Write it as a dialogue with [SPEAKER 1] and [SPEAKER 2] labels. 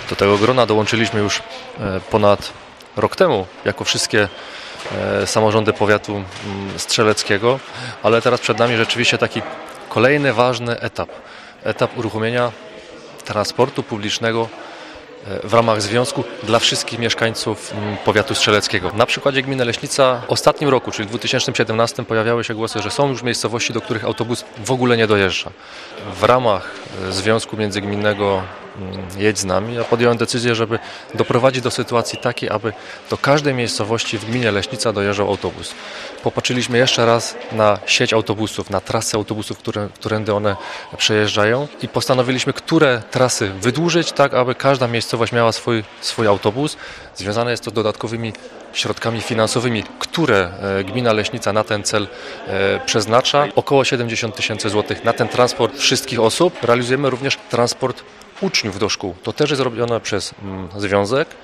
[SPEAKER 1] Do tego grona dołączyliśmy już ponad rok temu, jako wszystkie samorządy powiatu strzeleckiego, ale teraz przed nami rzeczywiście taki kolejny ważny etap uruchomienia transportu publicznego w ramach związku dla wszystkich mieszkańców powiatu strzeleckiego. Na przykładzie gminy Leśnica w ostatnim roku, czyli w 2017, pojawiały się głosy, że są już miejscowości, do których autobus w ogóle nie dojeżdża. W ramach związku międzygminnego Jedź z nami ja podjąłem decyzję, żeby doprowadzić do sytuacji takiej, aby do każdej miejscowości w gminie Leśnica dojeżdżał autobus. Popatrzyliśmy jeszcze raz na sieć autobusów, na trasy autobusów, którędy one przejeżdżają i postanowiliśmy, które trasy wydłużyć, tak aby każda miejscowość miała swój autobus. Związane jest to z dodatkowymi środkami finansowymi, które gmina Leśnica na ten cel przeznacza. Około 70 000 złotych na ten transport wszystkich osób. Realizujemy również transport uczniów do szkół. To też jest robione przez związek.